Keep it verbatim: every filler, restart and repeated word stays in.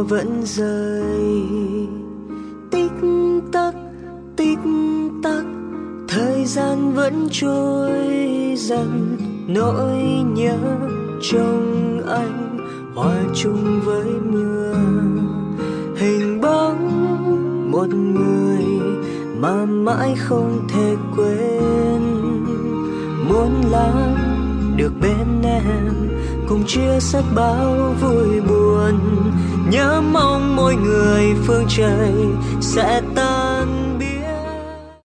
mưa vẫn rơi. Tích tắc tích tắc thời gian vẫn trôi dần, nỗi nhớ trong anh hòa chung với mưa. Hình bóng một người mà mãi không thể quên, muốn lắm được bên em cùng chia sẻ bao vui buồn. Nhớ mong mỗi người phương trời sẽ tan